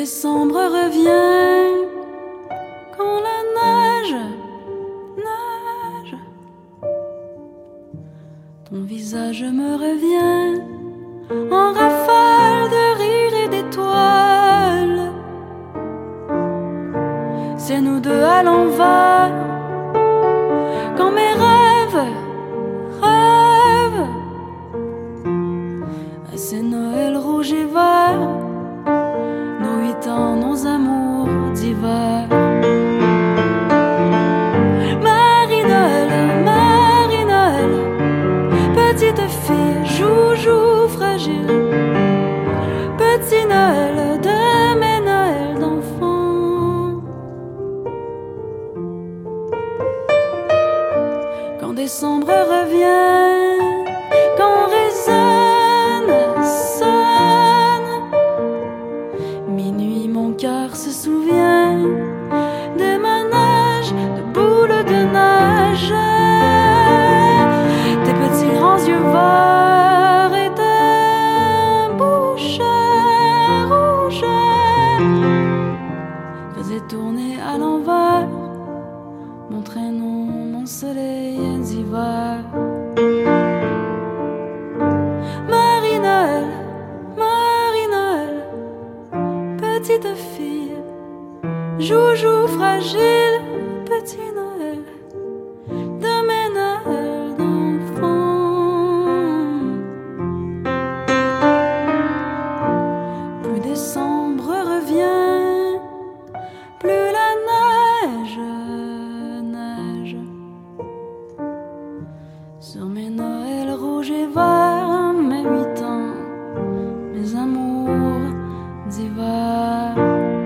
décembre revient, quand la neige nage, ton visage me revient en rafale de rire et d'étoiles. C'est nous deux à l'envers, quand mes rêves rêvent. C'est Noël rouge et vert, nos 8 ans, nos amours d'hiver. Marie-Noël, Marie-Noël, petite fille, joujou fragile, petit Noël de mes Noëls d'enfant. Quand décembre revient, quand résonne, sonne, minuit mon cœur se souvient des manèges de boules de neige, tes petits grands yeux verts et tes bouches rouges faisaient tourner à l'envers mon traîneau, mon soleil d'hiver. Marie-Noël, Marie-Noël, petite fille, joujou fragile, petit Noël de mes Noëls d'enfant. Plus décembre revient, plus la neige neige sur mes Noëls rouges et verts, mes 8 ans, mes amours d'hiver.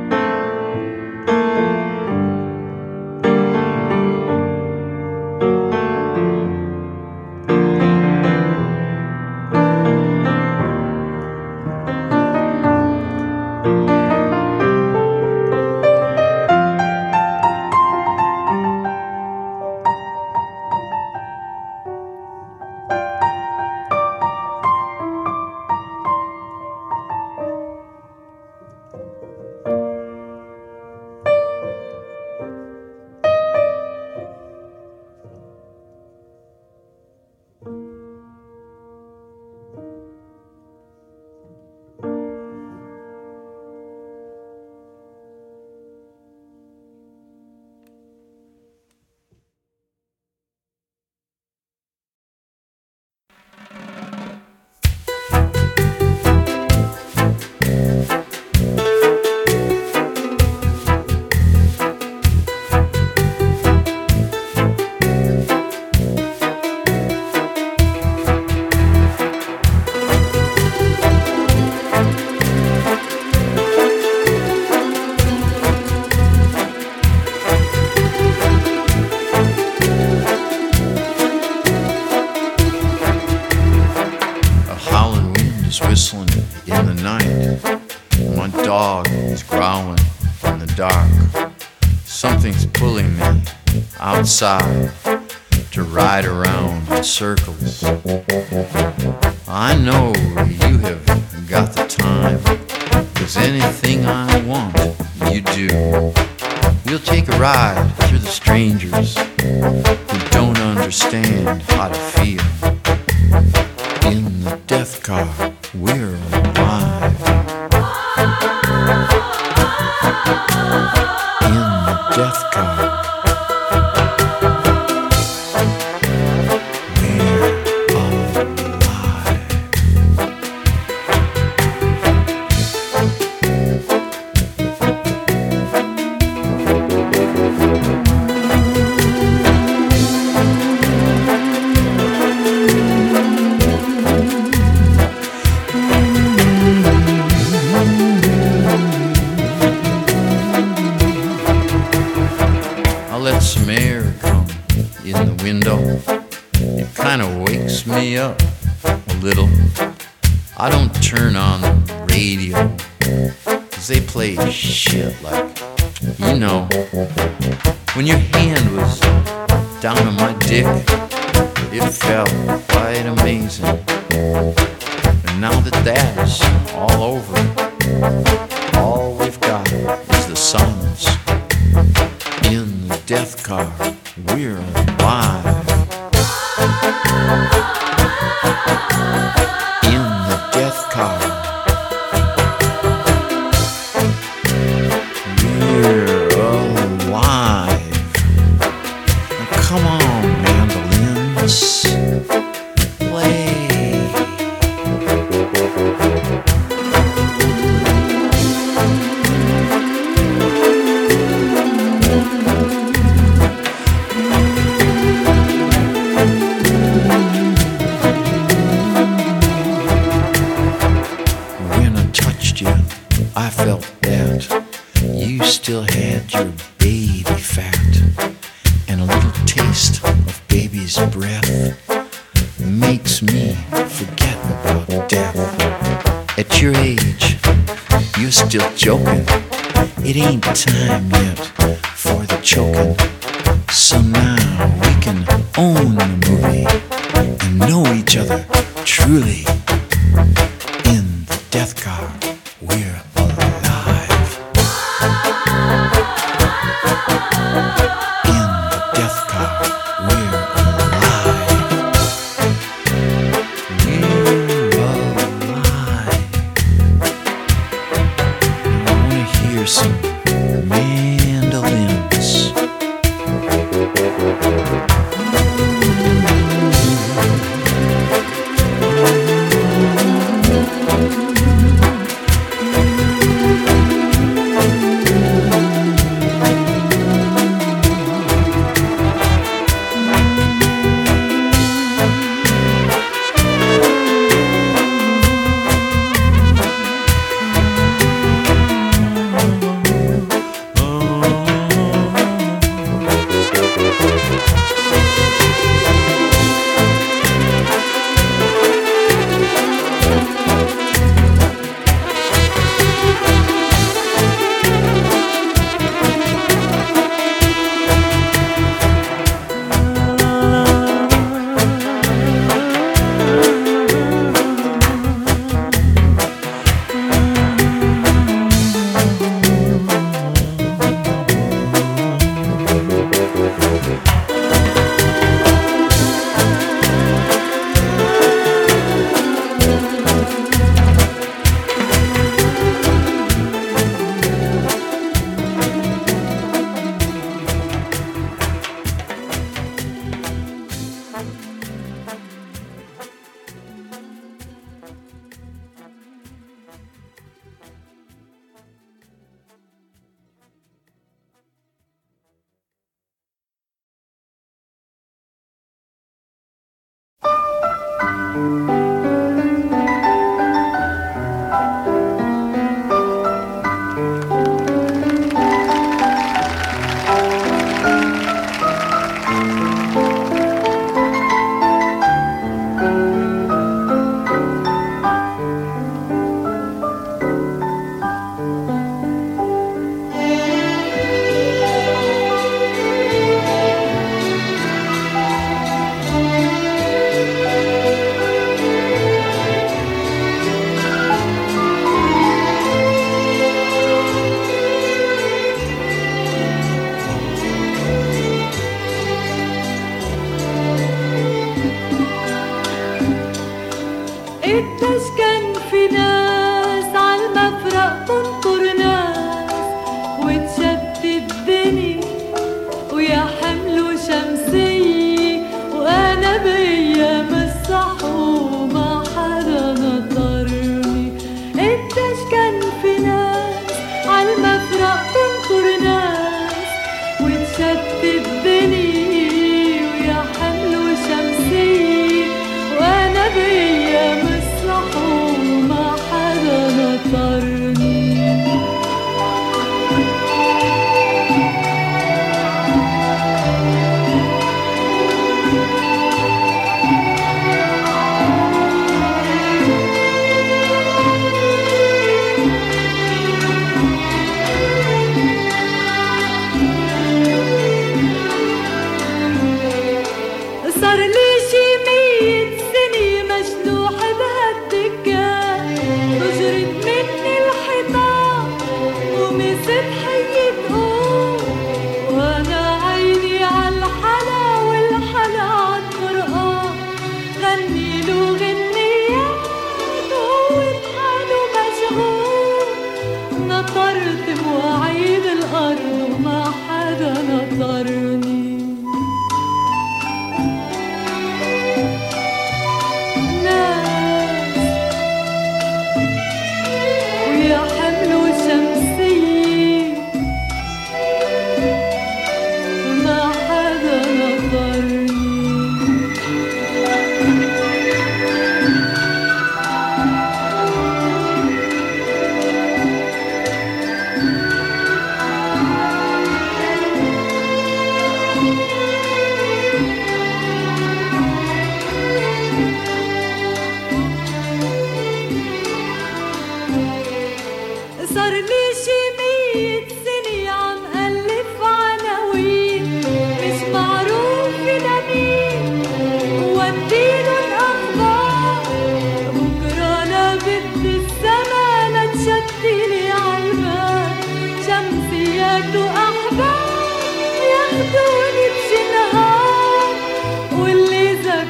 Whistling in the night, my dog is growling in the dark. Something's pulling me outside to ride around in circles. I know you have got the time, 'cause anything I want, you do. We'll take a ride through the strangers who don't understand how to feel. In the death car, we're alive. In the death car, we're alive. Let some air come in the window. It kind of wakes me up a little. I don't turn on the radio, 'cause they play shit like, you know, when your hand was down on my dick, it felt quite amazing. And now that that is all over, all we've got sons. In the death car, we're alive. In the death car, we're alive. Now come on, mandolins, play. I felt that you still had your baby fat, and a little taste of baby's breath makes me forget about death. At your age, you're still joking. It ain't time yet for the choking. So now we can own the movie and know each other truly. In the death car, we're alive. In the death car, we're alive. We're alive. I wanna hear some mandolins. تضحي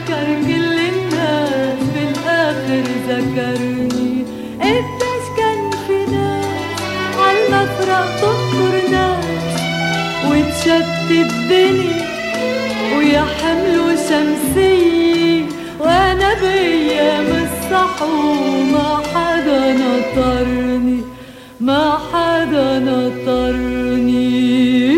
فكر كل الناس بالآخر ذكرني. قديش كان في ناس عالمفرق تنطر ناس وتشتت الدنيا ويا حملوا شمسية وانا بايام الصحو ما حدا نطرني ما حدا نطرني.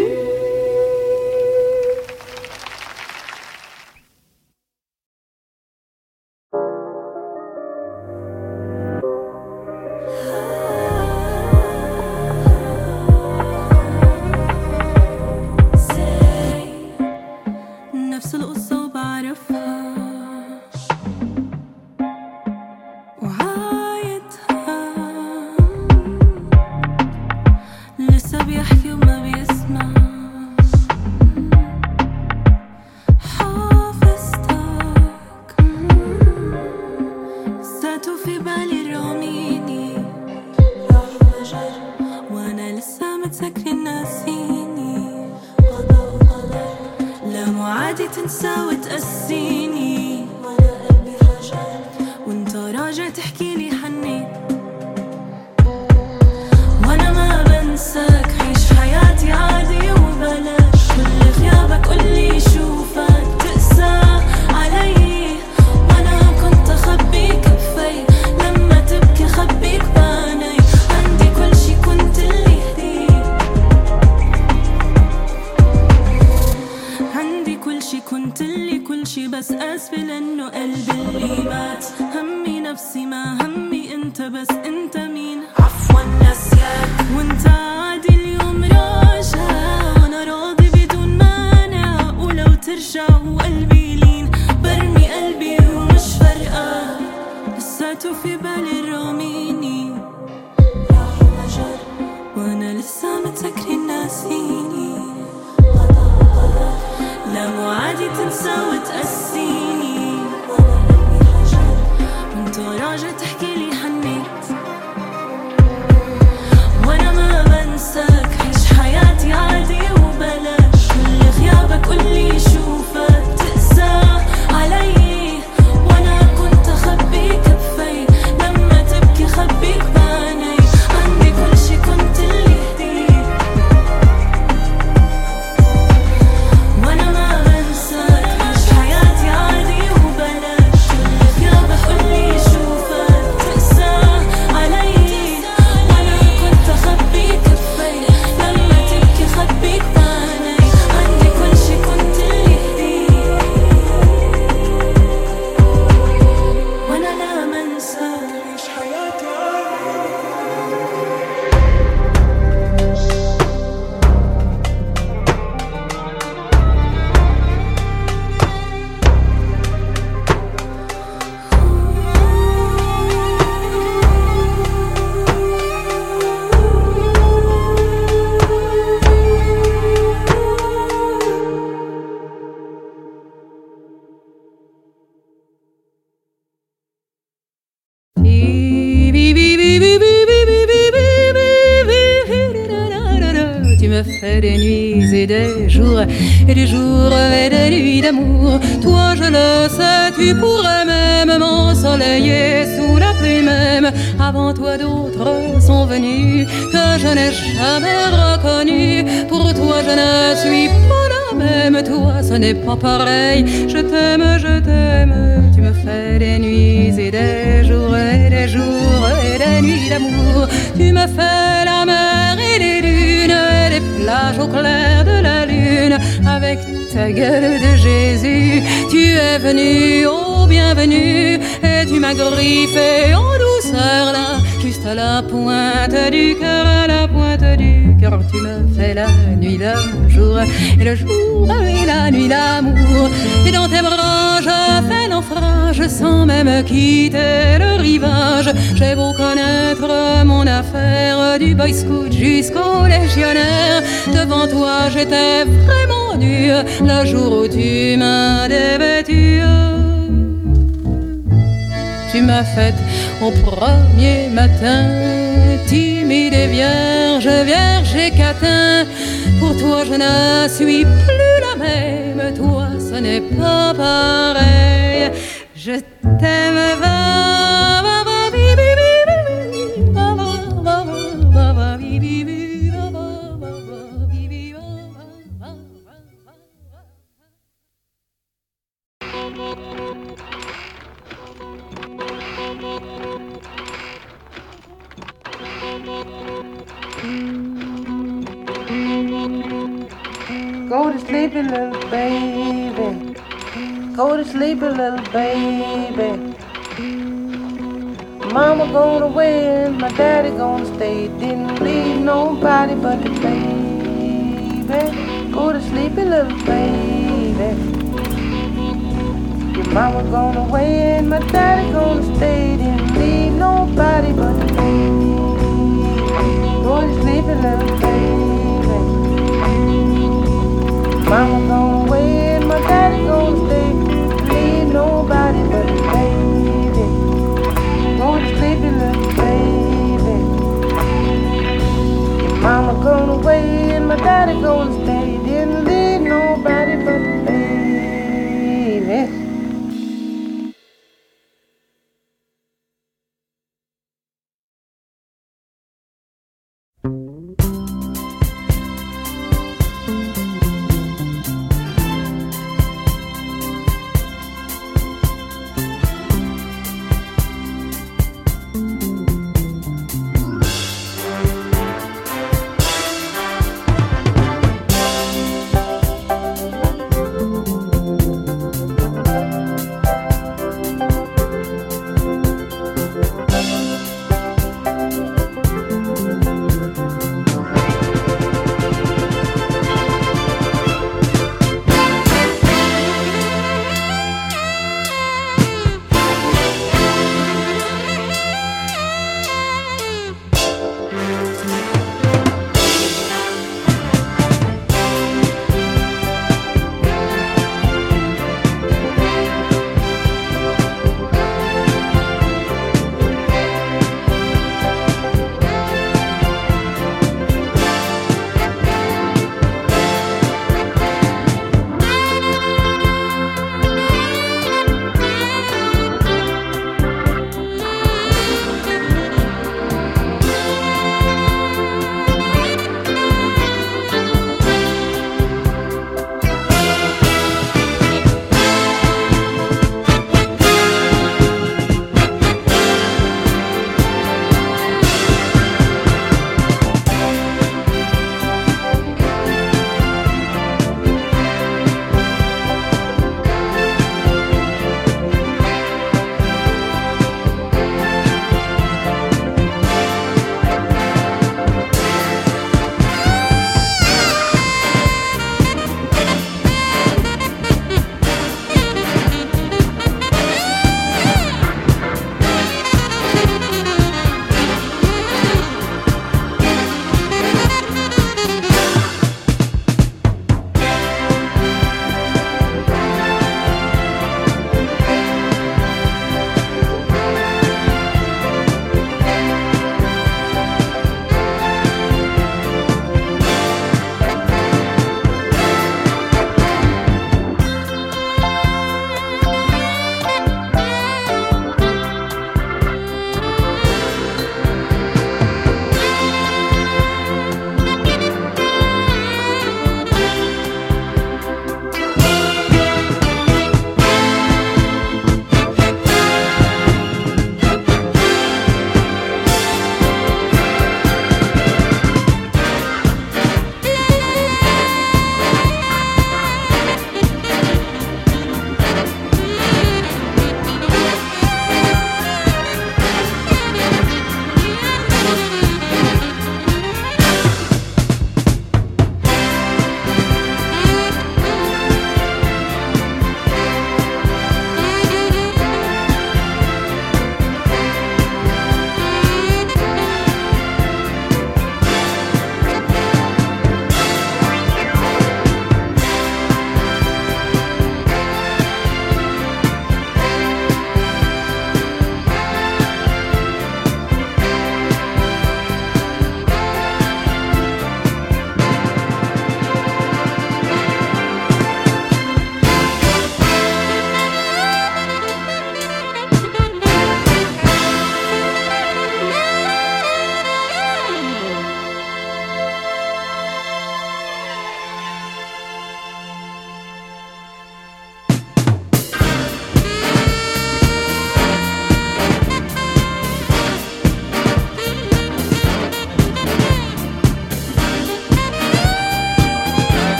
نفس القصة وبعرفها وعايدها لسه بيحكي وما بيسمع حافظتك ساتو في بالي راميني راح فجر وانا لسه متذكرة ناسيني قضاء وقدر لا معادي تنسى وتقسيني وانا قلبي حجر وانت راجع تحكيلي حنيت وانا ما بنساك عيش حياتي عادي وبلاش كل غيابك قولي شوفك تقسى علي وانا كنت اخبيك بفي لما تبكي خبيك باني عندي كل شي كنت اللي هديك عندي كل شي كنت اللي كل شي بس اسفة لانه قلبي اللي مات همي نفسي ما همي انت بس انت مين عفوا نسيك وانت عادي اليوم راجع وانا راضي بدون مانع ولو ترجع وقلبي لين برمي قلبي ومش فرقة لساته في بالي راميني راح وجر وانا لسه متذكرة ناسيني لا معادي تنسى وتقسيني وانا قلبي حجر وانت راجع تحكيلي حنيت وانا ما بنساك عيش حياتي عادي وبلاش كل غيابك قولي شوفك تقسى علي وانا كنت اخبيك بفي لما تبكي خبيك باني عندي كل شي كنت اللي هديك وانا ما بنساك عيش حياتي عادي وبلاش كل غيابك قولي شوفك تقسى علي وانا كنت اخبيك بفي لما تبكي خبيك باني عندي كل شي كنت اللي هديك وانا لا منساك عيش حياتي Tu me fais des nuits et des jours et des nuits d'amour. Toi je le sais, tu pourrais même m'ensoleiller sous la pluie même. Avant toi d'autres sont venus que je n'ai jamais reconnus. Pour toi je ne suis pas la même, toi ce n'est pas pareil. Je t'aime, tu me fais des nuits et des jours et des jours et des nuits d'amour. Tu me fais la mer et les dunes et les plages au clair de la lune. Avec ta gueule de Jésus, tu es venu, oh bienvenue. Et tu m'as griffé en douceur là, juste à la pointe du cœur, à la pointe du cœur. Tu me fais la nuit le jour et le jour et la nuit l'amour. Et dans tes bras je fais naufrage sans même quitter le rivage. J'ai beau connaître mon affaire du boy scout jusqu'au légionnaire. Devant toi j'étais vraiment dur le jour où tu m'as dévêtu. Tu m'as faite au premier matin, timide et vierge, vierge et catin. Pour toi je ne suis plus la même, toi ce n'est pas pareil. je t'aime. Go to sleep, little baby. Go to sleep, little baby. Mama gone away and my daddy gonna stay. Didn't leave nobody but the baby. Go to sleep, little baby. Your mama gone away and my daddy gonna stay. Didn't leave nobody but the baby. Go to sleep, little baby. Mama gone away and my daddy gonna stay. Leave nobody but the baby. Go to sleep, little baby. Your mama gone away and my daddy gonna stay. Didn't leave nobody but the baby.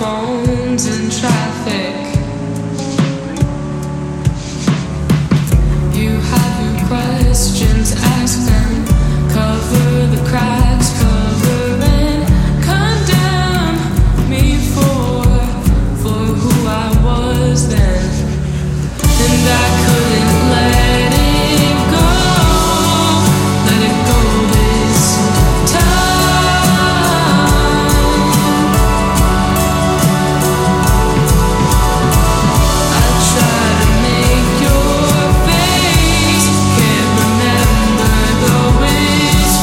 phones and traffic. You have your questions, ask them. Cover the cracks, cover and condemn me for who I was then. And I couldn't let it go this time. I try to make your face, can't remember though it's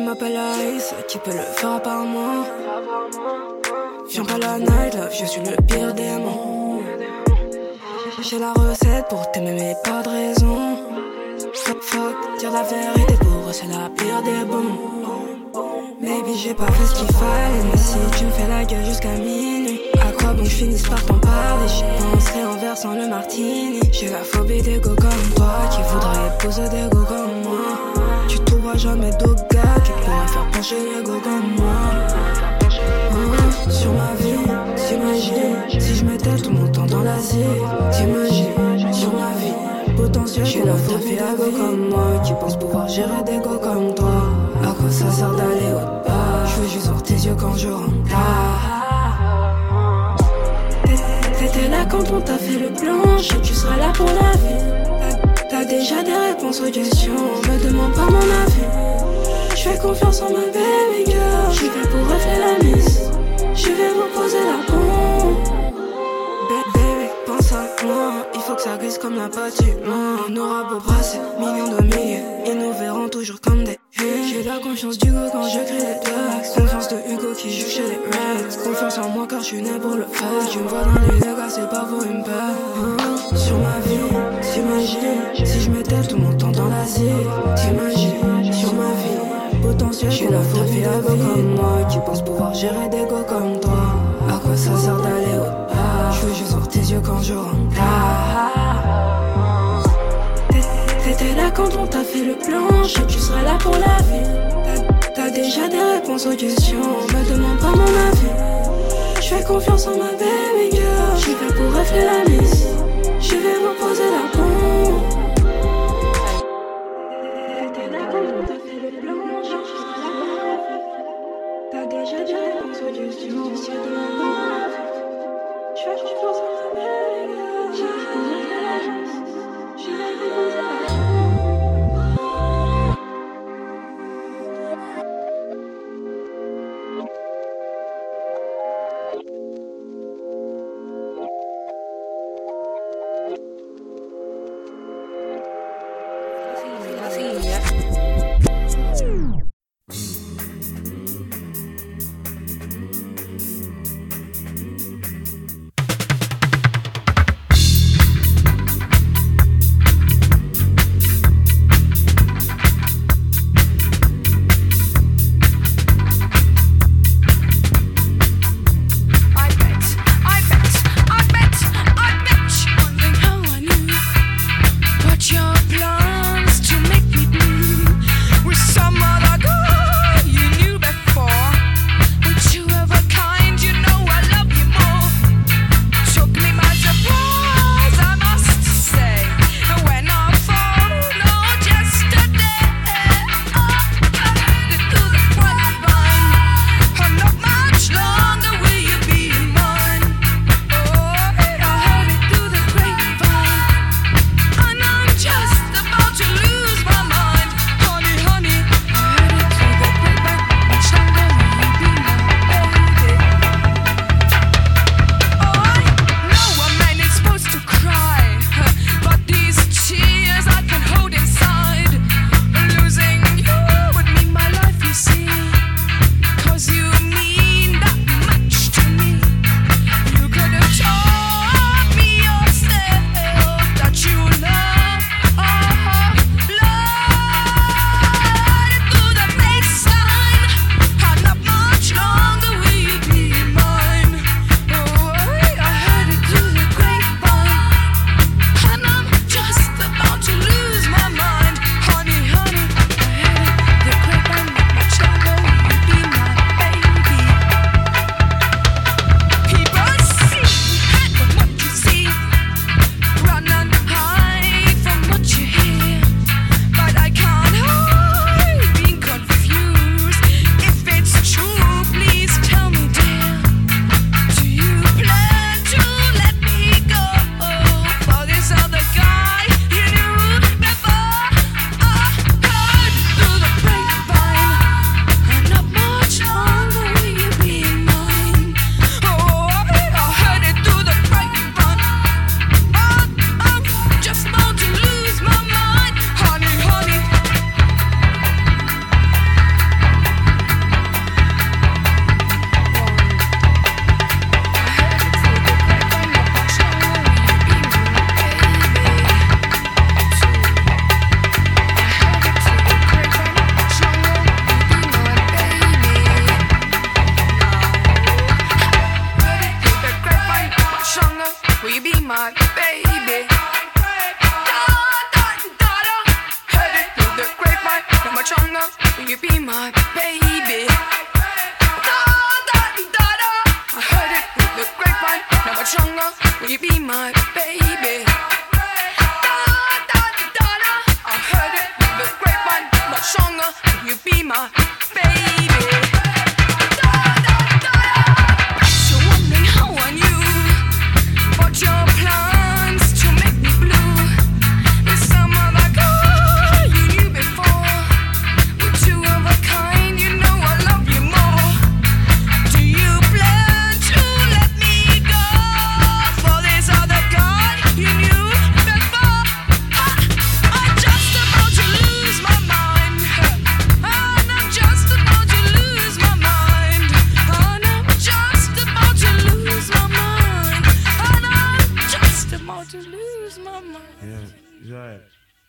m'appelle Ice, qui peut le faire à part moi? Viens pas la night love, je suis le pire démon. J'ai la recette pour t'aimer mais pas de raison. Fuck, dire la vérité pour eux c'est la pire des bons. Baby j'ai pas fait ce qu'il fallait, mais si tu me fais la gueule jusqu'à minuit, à quoi bon je finisse par t'en parler? J'y penserai en versant le martini. J'ai la phobie des go comme toi, qui voudrait épouser des go comme moi. Tu trouveras jamais d'autres gars qui pourraient faire pencher les go comme moi. Sur ma vie, t'imagines si je mettais tout mon temps dans l'Asie. T'imagines, sur ma vie, potentiel. J'ai la phobie des go comme moi, qui pense pouvoir gérer des go comme toi. À quoi ça sert d'aller au-delà? Je veux juste voir tes yeux quand je rentre là. T'étais là quand on t'a fait le plan, je sais que tu seras là pour la vie. T'as déjà des réponses aux questions, me demande pas mon avis. Je fais confiance en ma baby girl, j'y vais pour refler la mise. Je vais reposer la bombe. Baby, pense à moi, il faut que ça glisse comme la pâture. On aura beau brasser, millions de milliers, ils nous verront toujours comme des j'ai la confiance d'Hugo quand j'écris les textes. Confiance de Hugo qui joue chez les Reds. Confiance en moi car je suis né pour le faire. Tu me vois dans les dégâts, c'est pas pour une peur. Sur ma vie, t'imagines si je mettais tout mon temps dans l'Asie. T'imagines, sur ma vie, potentiel. J'ai la phobie des go comme moi, qui pense pouvoir gérer des go comme toi. À quoi ça sert d'aller au-delà? Je veux juste voir tes yeux quand je rentre là. T'étais là quand on t'a fait le plan, je sais que tu seras là pour la vie. T'as déjà des réponses aux questions, me demande pas mon avis. Je fais confiance en ma baby girl, j'y vais pour refler la mise. Je vais reposer la bombe. T'étais là quand on t'a fait le plan, je sais que tu seras là pour la vie. T'as déjà des réponses aux questions, me demande pas mon avis. Je fais confiance en ma baby girl, j'y vais pour refler la mise. Je vais reposer la bombe. will you be my baby? Da da da da. I heard it with the grapevine, now much longer. Will you be my baby? Da da da da. I heard it with the grapevine, much longer. Will you be my baby? Da da da da. So wondering how I knew about your plans to make me blue. There's some other girl you knew before. We're two of a kind, you know I love you more. Do you plan to let me go for this other guy you knew before? I'm just about to lose my mind. And I'm just about to lose my mind. And I'm just about to lose my mind. And I'm just about to lose my mind. Yeah.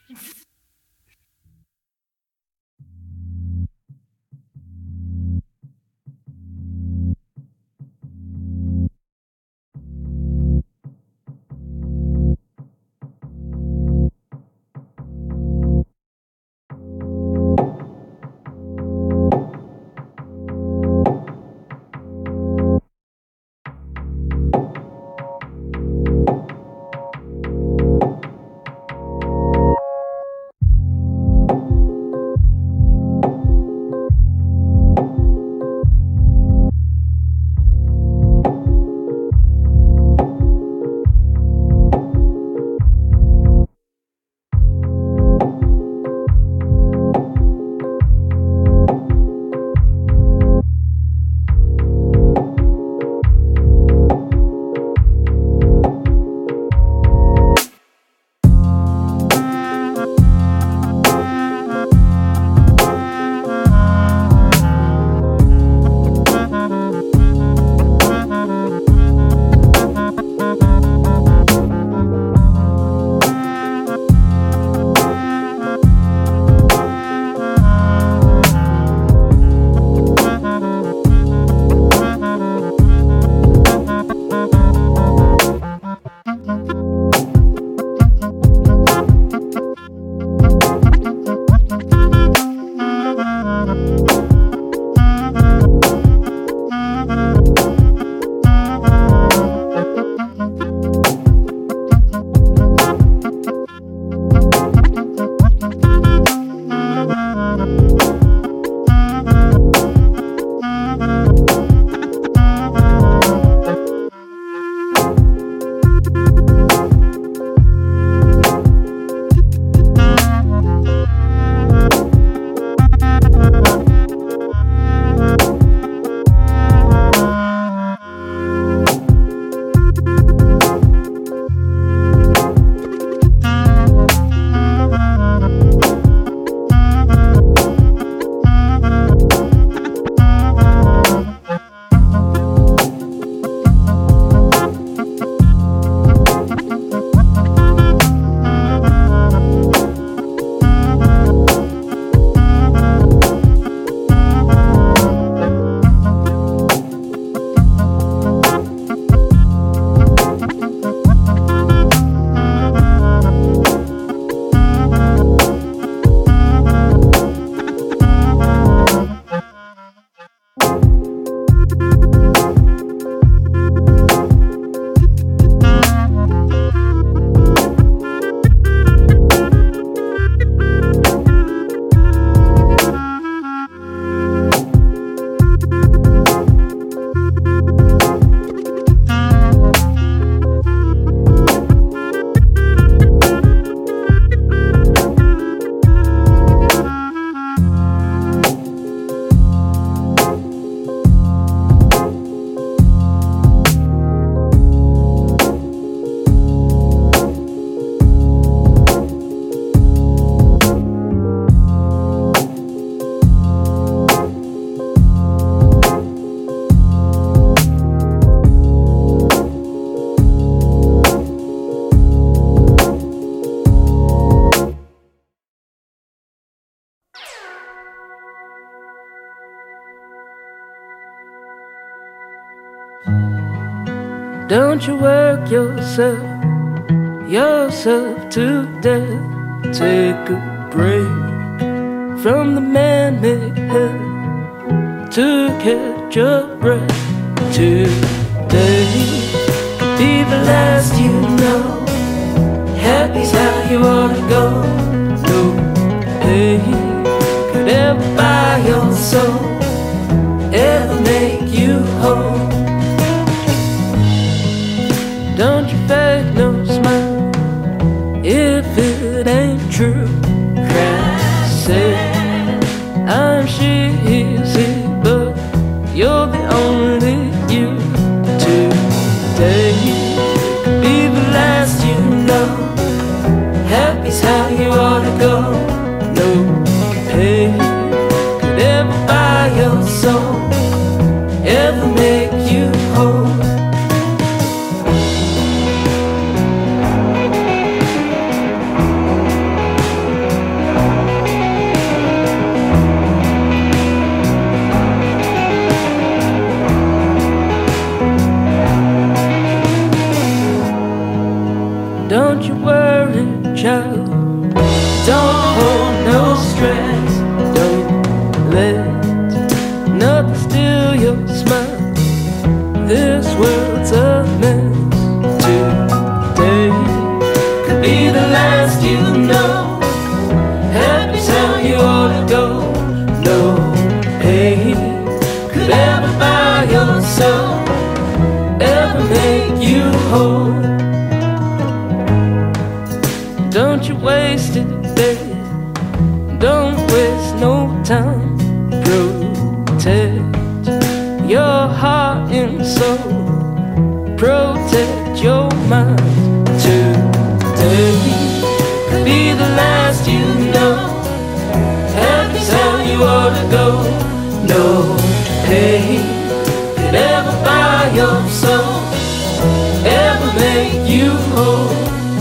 Don't you work yourself to death. Take a break from the man-made hell to catch your breath. Today could be the last you know. Happy's how you ought to go. No pain could ever buy your soul, ever make you whole. Don't you fake no smile if it ain't true. Christ said I'm easy, but you're the only you. Today could be the last you know. Happy's how you ought to go. No pain could ever buy your soul, ever make you whole. Don't you worry, child. Don't hold no stress. Don't let nothing steal your smile. This world's a mess. Today could be the last you know. Happy's how you ought to go. No pain could ever buy your soul, ever make you whole. Don't you waste it, baby. Don't waste no time. Protect your heart and soul. Protect your mind. Today could be the last you know. Happy's how you ought to go. No pain could ever buy your soul, ever make you whole.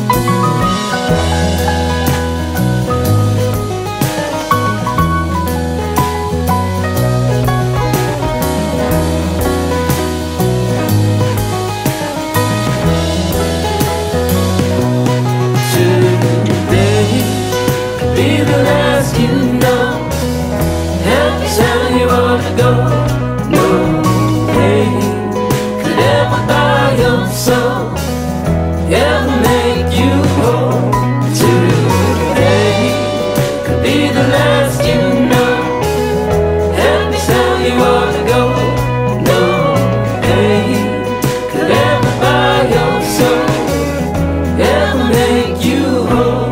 Go. No pain could ever buy your soul, ever make you whole. Today could be the last you know. Happy's how you ought to go. No pain could ever buy your soul, ever make you whole.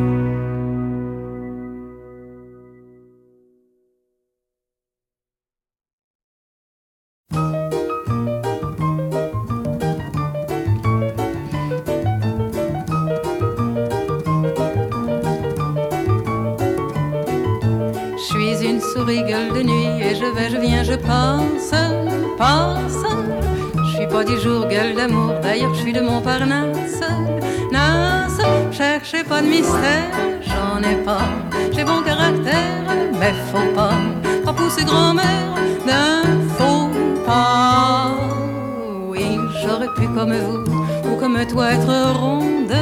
Gueule de nuit et je vais, je viens, je pense. Je suis pas du jour gueule d'amour, d'ailleurs je suis de Montparnasse. Nasse, cherchez pas de mystère, j'en ai pas. J'ai bon caractère, mais faut pas pousser grand-mère d'un faux pas. Oui, j'aurais pu comme vous ou comme toi être ronde,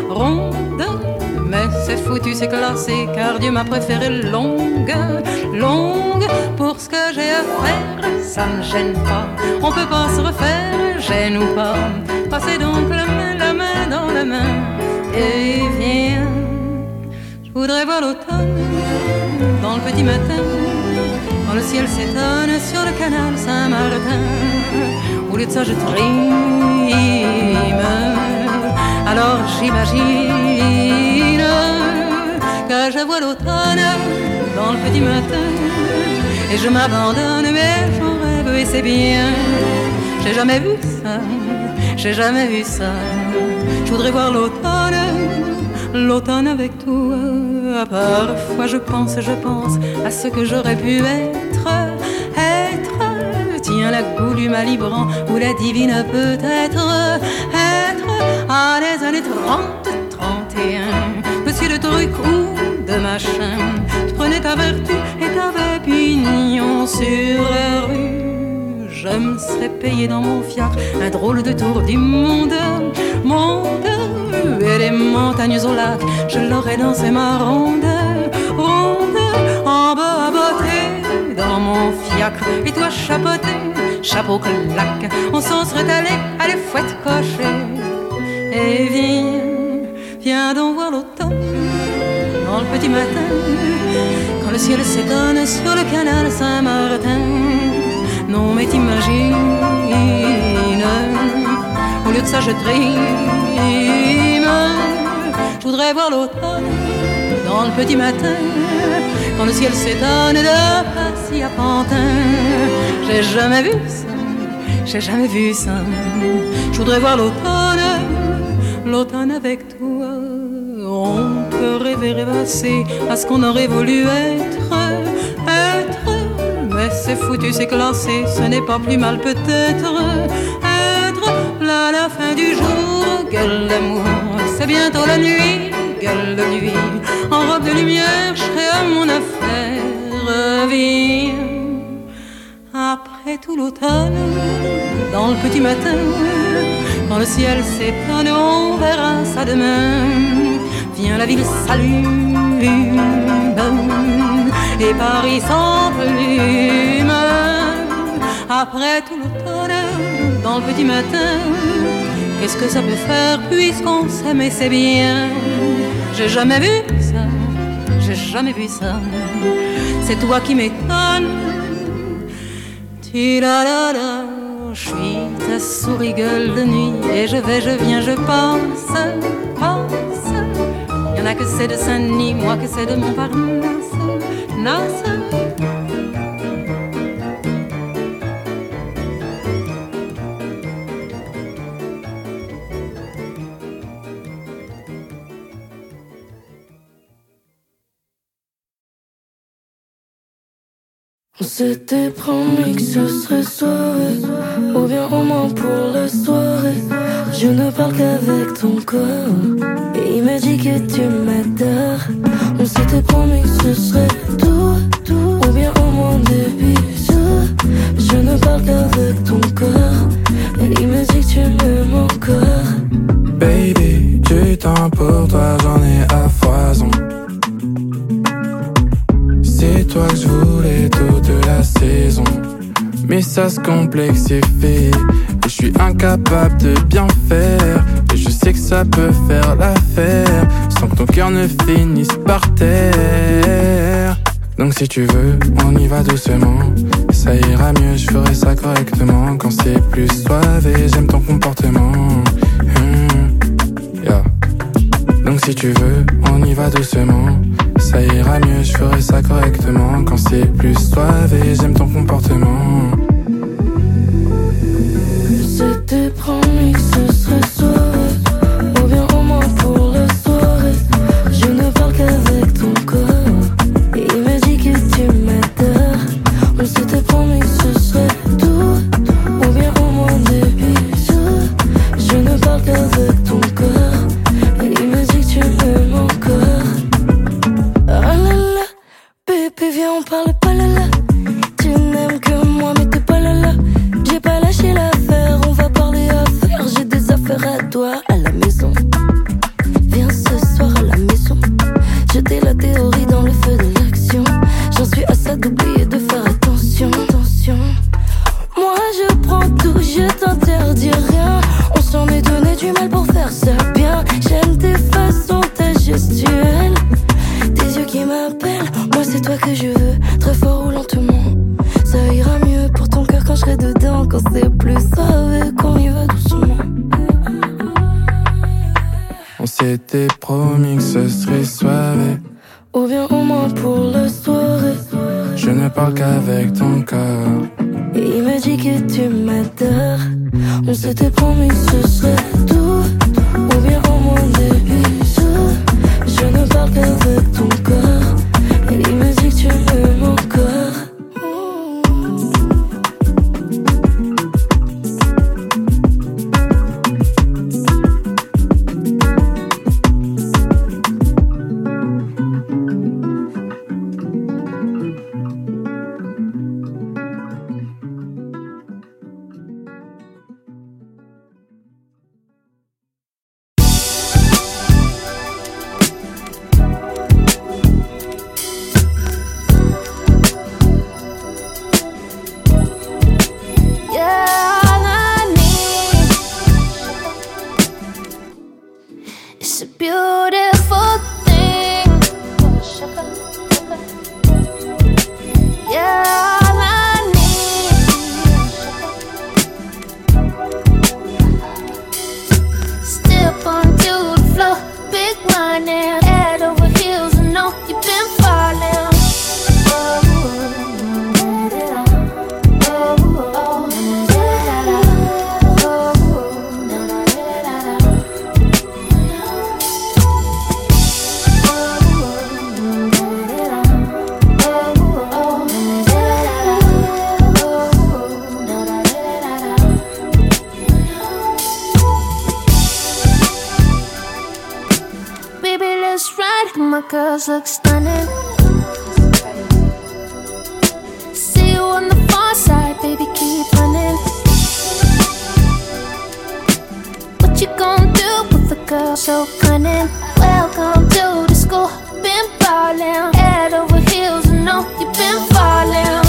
mais c'est foutu, c'est classé, car Dieu m'a préféré longue. Pour ce que j'ai à faire, ça me gêne pas. On peut pas se refaire, gêne ou pas. Passez donc la main dans la main et viens. Je voudrais voir l'automne dans le petit matin, quand le ciel s'étonne sur le canal Saint-Martin. Au lieu de ça je trime, alors j'imagine que je vois l'automne dans le petit matin et je m'abandonne, mais j'en rêve et c'est bien. J'ai jamais vu ça. Je voudrais voir l'automne avec toi. Parfois je pense à ce que j'aurais pu être. Tiens, la goulue m'a librant ou la divine peut-être être à les années 30, 31. Monsieur de truc ou de machin, tu prenais ta vertu et t'avais pignon sur la rue. Je me serais payé dans mon fiacre un drôle de tour du monde et les montagnes au lac, je l'aurais dansé ma ronde, en fiacre, et toi chapeauté, chapeau claque, on s'en serait allé fouette cocher. Et viens donc voir l'automne dans le petit matin, quand le ciel s'étonne sur le canal Saint-Martin. Non mais t'imagines, au lieu de ça je trime. Je voudrais voir l'automne dans le petit matin, quand le ciel s'étonne de Passy à Pantin. J'ai jamais vu ça, j'ai jamais vu ça. Je voudrais voir l'automne, l'automne avec toi. On peut rêver, rêvasser à ce qu'on aurait voulu être. Mais c'est foutu, c'est classé, ce n'est pas plus mal peut-être. Être là à la fin du jour, gueule d'amour, c'est bientôt la nuit, gueule de nuit. En robe de lumière, je serai à mon affaire. Viens, après tout l'automne, dans le petit matin, quand le ciel s'étonne, on verra ça demain. Viens, la ville s'allume et Paris sans plume. Après tout l'automne, dans le petit matin, qu'est-ce que ça peut faire puisqu'on s'aime et c'est bien. J'ai jamais vu ça, j'ai jamais vu ça. C'est toi qui m'étonnes. Ti-la-la-la, je suis ta souris gueule de nuit et je vais, je viens, je passe. Y'en a que c'est de Saint-Denis, moi que c'est de Montparnasse. On s'était promis que ce serait soirée, ou bien au moins pour la soirée. Je ne parle qu'avec ton corps, et il m'a dit que tu m'adores. On s'était promis que ce serait tout, ou bien au moins des bisous. Je ne parle qu'avec ton corps, et il m'a dit que tu m'aimes encore. Baby, du temps pour toi, j'en ai à foison. C'est toi que je voulais toute la saison, mais ça se complexifie et je suis incapable de bien faire. Et je sais que ça peut faire l'affaire sans que ton cœur ne finisse par terre. Donc si tu veux, on y va doucement, ça ira mieux, je ferai ça correctement. Quand c'est plus soivé, j'aime ton comportement. Yeah. Donc si tu veux, on y va doucement, ça ira mieux, je ferai ça correctement. Quand c'est plus soivé, j'aime ton comportement. C'était promis que ce serait soirée, ou bien au moins pour la soirée. Je ne parle qu'avec ton corps, et il m'a dit que tu m'adores. On s'était promis que ce serait tout, ou bien au moins des bisous. Je ne parle qu'avec ton corps, et il m'a dit que tu m'aimes encore. Ah là là, bébé viens on parle pas là là. Tu n'aimes que moi mais t'es pas là là. J'ai pas lâché l'affaire, on va parler affaires. J'ai des affaires à toi à la maison. Viens ce soir à la maison. Jeter la théorie dans le feu de l'action. J'en suis à ça d'oublier de faire attention. Moi je prends tout, je t'interdis rien. On s'en est donné du mal pour faire ça bien. J'aime tes façons, ta gestuelle, tes yeux qui m'appellent. Moi c'est toi que je veux, très fort ou lentement. Ça ira mieux pour ton cœur quand je serai dedans. Quand c'est plus suave, qu'on y va doucement. On s'était promis que ce serait soirée, ou bien au moins pour la soirée. je ne parle qu'avec ton corps, et il m'a dit que tu m'adores. On s'était promis que ce serait tout, ou bien au moins des bisous. Je ne parle qu'avec ton corps, et il m'a dit que tu m'aimes encore. girls look stunning. See you on the far side, baby, keep running. What you gonna do with a girl so cunning? Welcome to the school, been ballin', head over heels, you know you've been falling.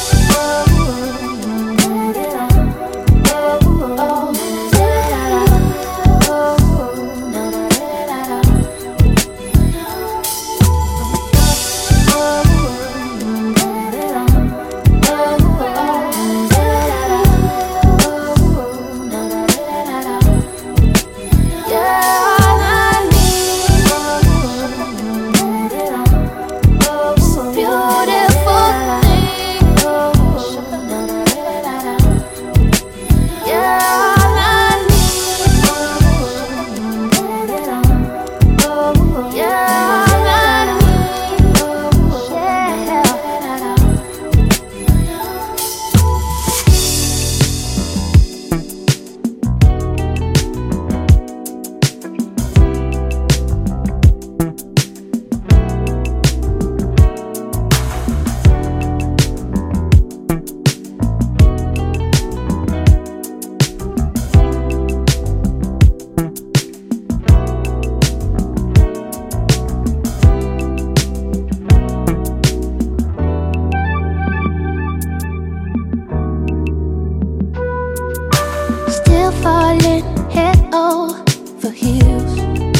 Falling head over heels.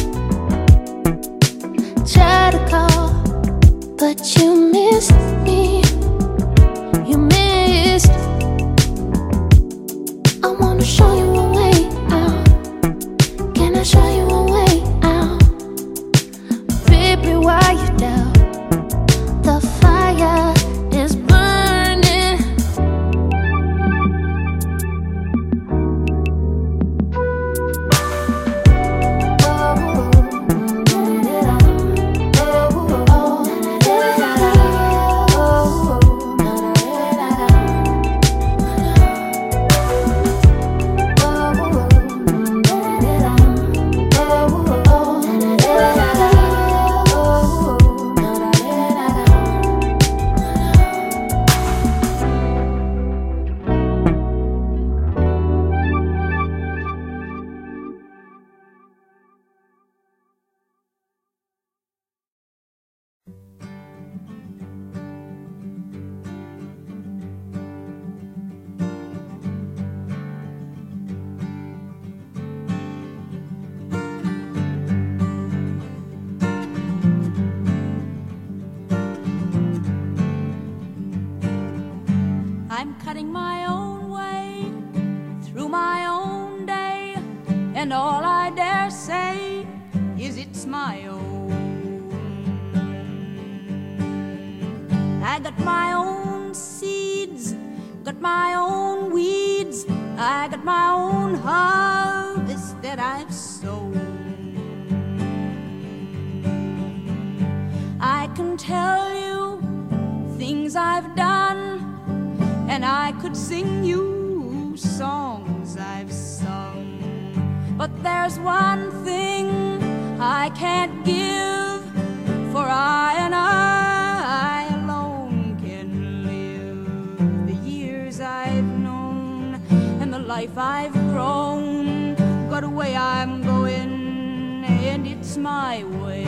Try to call, but you missed me. You missed. I wanna show you a way out. Can I show you a way out? Baby, why you doubt? The fire is burning. I'm cutting my own way through my own day, and all I dare say is it's my own. I got my own seeds, got my own weeds, I got my own harvest that I've sown. I can tell you things I've done, and I could sing you songs I've sung. But there's one thing I can't give, for I and I alone can live the years I've known and the life I've grown. Got a way I'm going, and it's my way.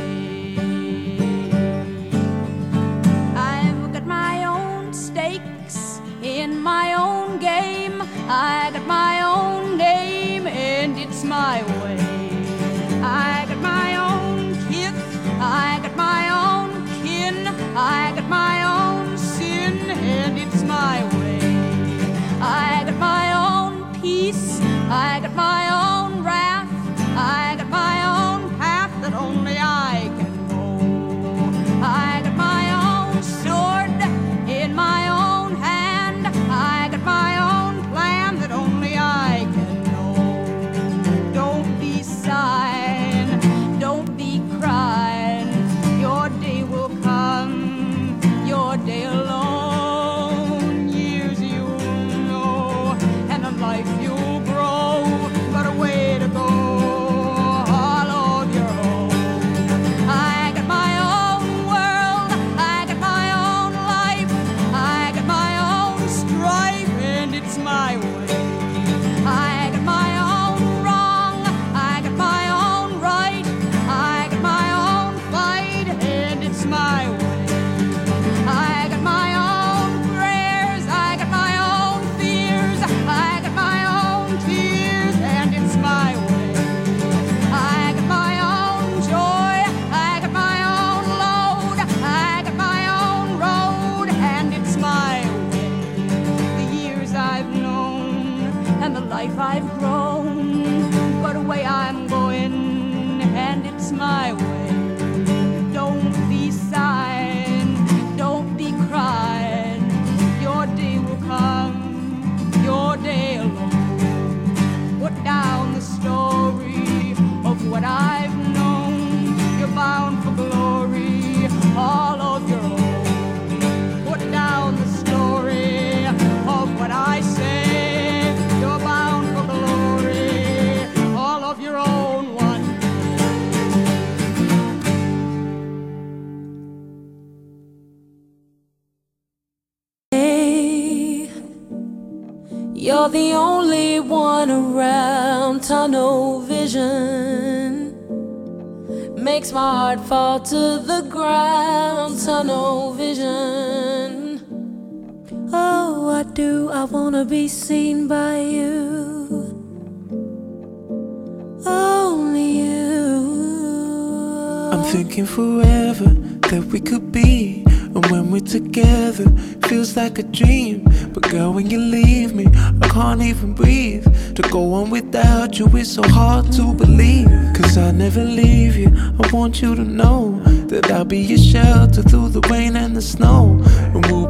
I've got my own stakes in my own game. I got my own name, and it's my way. I got my own kith, I got my own kin, I got my own sin, and it's my way. I got my own peace, I got my own wrath, I got my own path that only I can go. I got my own sword in my own hand, I got my own plan that only I can know. Don't be sighing, don't be crying, your day will come, your day alone. You're the only one around. Tunnel vision makes my heart fall to the ground. Tunnel vision. Oh, I do. I wanna be seen by you. Only you. I'm thinking forever that we could be, and when we're together, feels like a dream. But girl, when you leave me, I can't even breathe. To go on without you is so hard to believe. Cause I never leave you, I want you to know that I'll be your shelter through the rain and the snow. And we'll